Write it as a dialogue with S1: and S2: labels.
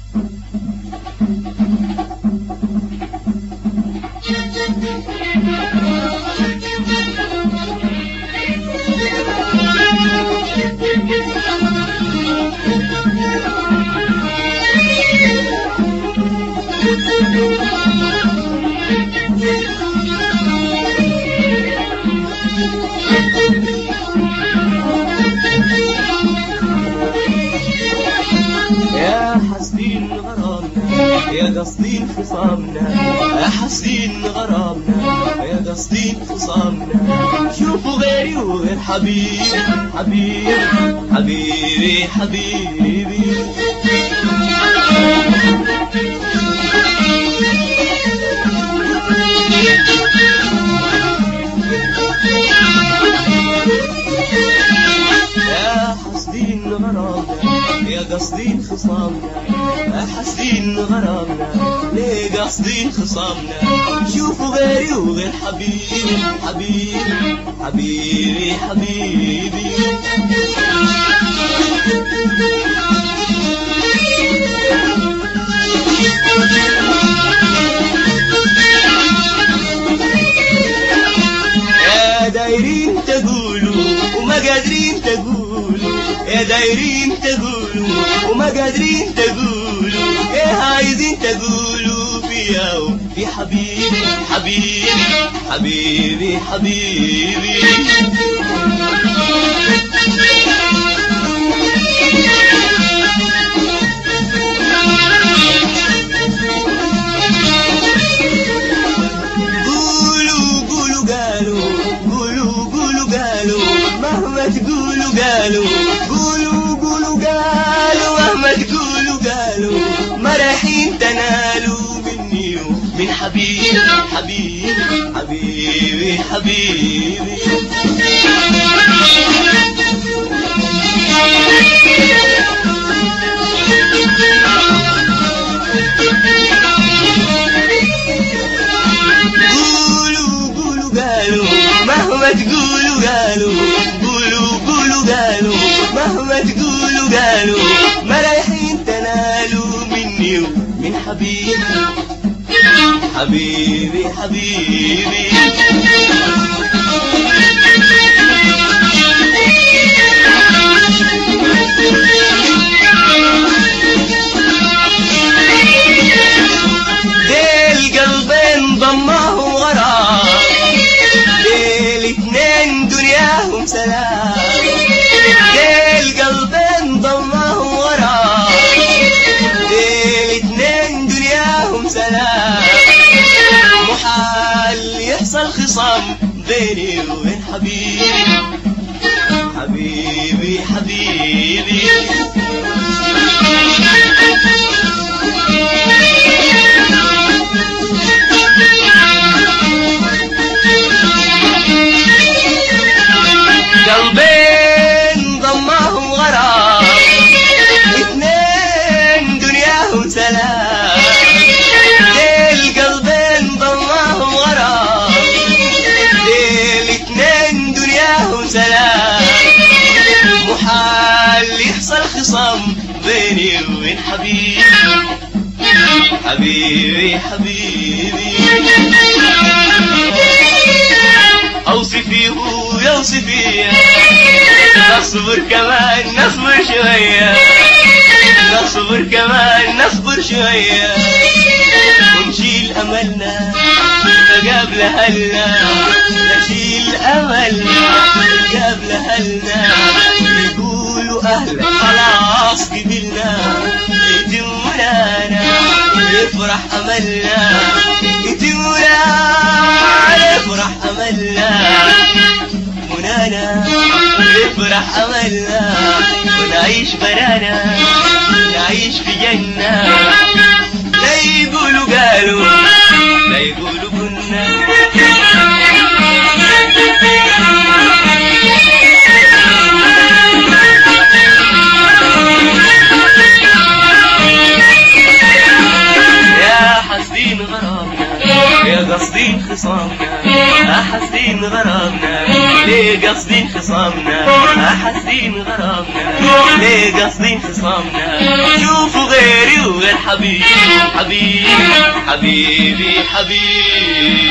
S1: يا حاسدين غرامنا يا قاصدين خصامنا، يا حاسدين غرامنا يا قاصدين خصامنا، شوفوا غيري وغير حبيبي حبيبي حبيبي حبيبي. يا حاسدين غرامنا يا قاصدين خصامنا، يا حاسدين غرامنا ليه قاصدين خصامنا، شوفوا غيري وغير حبيبي حبيبي حبيبي حبيبي. يا دايرين تقولوا وما قادرين تقولوا، يا دايرين تقولوا وما قادرين تقولوا، ايه عايزين تقولوا فيا وفي حبيبي حبيبي حبيبي حبيبي. مهما تقولوا قالوا، قولوا قولوا قالوا، مهما تقولوا قالوا، ما رايحين تنالوا مني ومن حبيبي حبيبي حبيبي حبيبي. قولوا قولوا قالوا، مهما تقولوا قالوا، قولوا قولوا قالوا، مهما تقولوا قالوا، ما رايحين تنالوا مني ومن حبيبي حبيبي حبيبي. ديل قلبين ضماه وراه، ديل اتنين دنياهم سلام، ديل قلبين ضماه وراه، ديل اتنين دنياهم سلام، محال يحصل خصام بيني وبين حبيبي حبيبي حبيبي. قلبين ضماهم غرام، اتنين دنياهم سلام، ديل قلبين ضماهم غرام، ديل اتنين دنياهم سلام، محال يحصل خصام بيني وبين حبيبي حبيبي حبيبي. اوصفيه يوصفيه، نصبر كمان نصبر شوية، نصبر كمان نصبر شوية، ونشيل أملنا قبل هلنا، نشيل أملنا قبل هلنا، يقولوا أهلا خلاص قبلنا، يتمنانا يفرح أملنا، يتمنانا يفرح أملنا، منانا يفرح أملنا، ونعيش برانا نعيش في جنة. لا يقولوا قالوا لا يقولوا كنا، يا حاسدين غرامنا يا قاصدين خصامنا، يا حاسدين غرامنا ليه قاصدين خصامنا، يا حاسدين غرامنا ليه قاصدين خصامنا، شوفوا غيري وغير حبيبي حبيبي حبيبي حبيبي